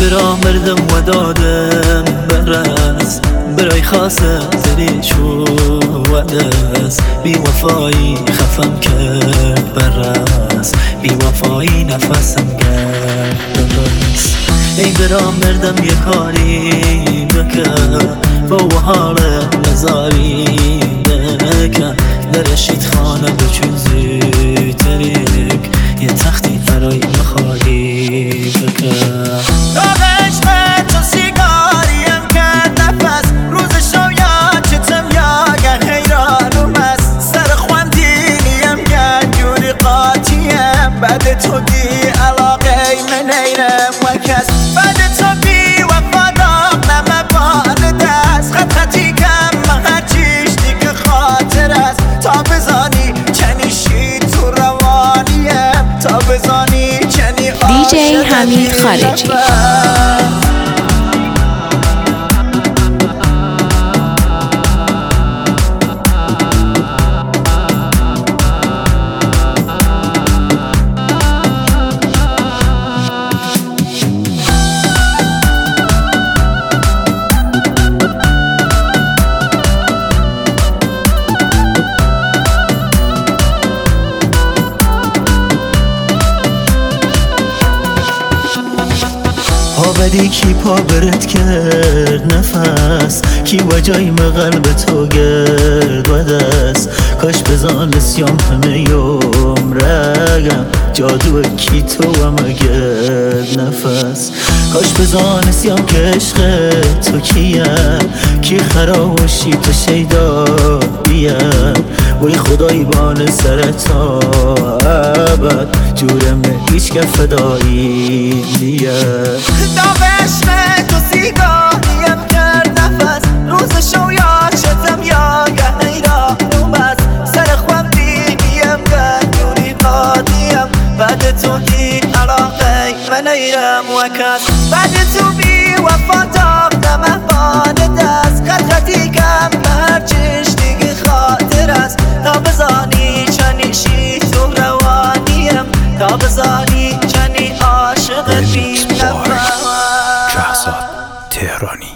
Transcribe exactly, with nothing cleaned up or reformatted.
برا مردم و دادم برس برای خاصه دریچو و دست بی وفایی خفم کرد برس بی وفایی نفسم کرد برس ای برا مردم یه کاری بکن با حال نزاری بکن در رشید خانه بچون زیترک یه تختی برای مخواهی بکن بعد تو دی علاقه من ایرم و کس بعد تو بی وفادار نمه بان دست خط خطی کم هر چیش دیگه خاطر است تا بزانی چنیشی تو روانیم تا بزانی چنی دی جی حمید خارجی. بدی کی پا برد کرد نفس کی وجای مقلب تو گرد و دست کاش بزان سیام همه یوم رگم جادو کی تو و مگرد نفس کاش بزان سیام که عشق تو کیم کی خراشی تو شیدا بیم وی خدای بان سرتا عبد جورم هیچ که فدایی نیه داغ عشق تو سیگاهیم کرد نفس روز شو یا شتم یا گه نیرا نومز سر خوام دیگیم گردونی قادیم بعد تو دی علاقه من ایرم و کس بعد تو بی وفادار نمه بان دست خط خطی کم هر چیش دیگه خاطر است تا بزانی چنیشی تو روانیم تا بزانی چنی عاشق بیم نفس شهزاد تهرانی.